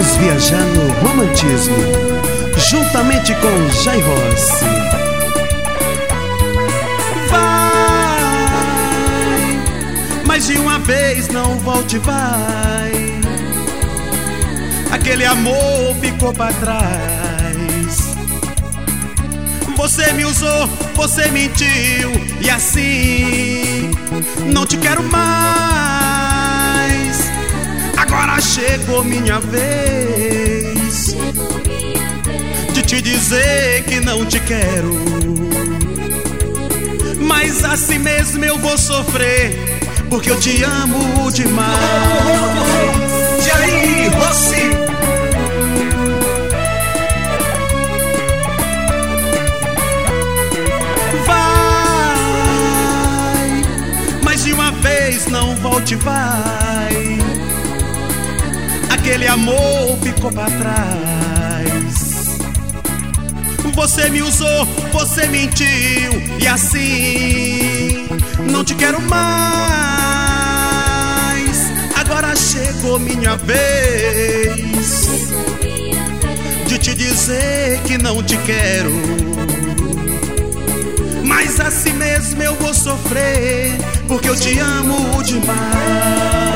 Vamos viajar no romantismo, juntamente com Jay Rossi. Vai, mais de uma vez não volte, vai. Aquele amor ficou pra trás. Você me usou, você mentiu, e assim não te quero mais. Agora chegou minha vez de te dizer que não te quero. Mas assim mesmo eu vou sofrer, porque eu te amo demais. Jay Rossi. De uma vez não volte, vai. Aquele amor ficou pra trás. Você me usou, você mentiu, e assim não te quero mais. Agora chegou minha vez de te dizer que não te quero. Mas assim mesmo eu vou sofrer, porque eu te amo demais.